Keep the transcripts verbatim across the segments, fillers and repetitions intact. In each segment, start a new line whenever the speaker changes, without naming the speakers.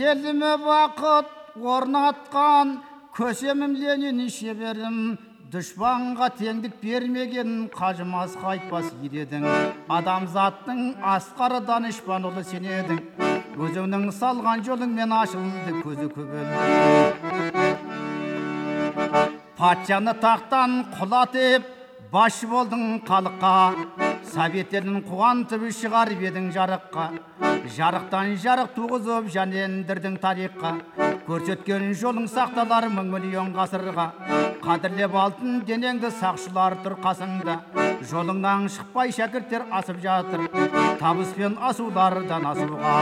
еліме бақыт орнатқан көсемім Ленин шеберім, дұшпанға теңдік бермеген қажымас қайтпас ередің. Адамзаттың асқары данышпан ұлы сен едің. Өзіңнің салған жолыңмен ашылды көзі көбелді. Патшаны тақтан құлатып башы болдың халыққа, советтерін қуантып шығарып едің жарыққа. Жарықтан жарық туғызып жәнендірдің тарихқа, көрсеткен жолың сақталар мың миллион ғасырға. Қадірлеп алтын денеңді сақшылар тұр қасыңда, жолыңнан шықпай шәкірттер асып жатыр, табыспен асулардан асуға.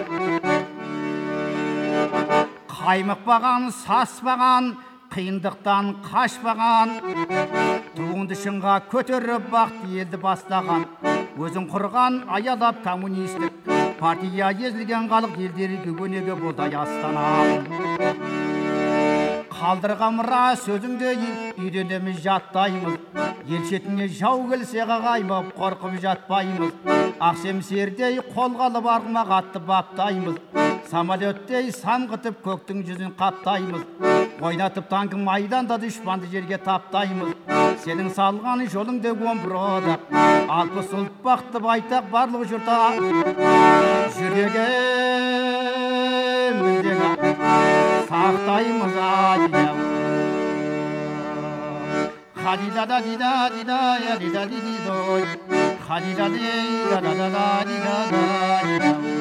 Қаймықпаған, саспаған, қиындықтан қашпаған, туыңды шыңға көтеріп бақты елді бастаған, өзің құрған аялап коммунистік партия езілген халық елдерге өнеге болды Астана. Қалдырған мұра сөзіңді үйренеміз жаттаймыз, ел шетіне жау келсе қағаймыз, қорқып жатпаймыз. Ақсемсердей қолға алып арғымақ атты баптаймыз, самолеттей самғытып көктің жүзін қаптаймыз. Ойнатып танкін майданда дұшпанды жерге таптаймыз. Сенің салған жолыңды омбырода, алпыс ұлт бақты байтақ барлық жұрта. Жүрегіміздегі сақтаймыз айдау. Хадида дида дида я дида дидой, хадида дида да да дида да.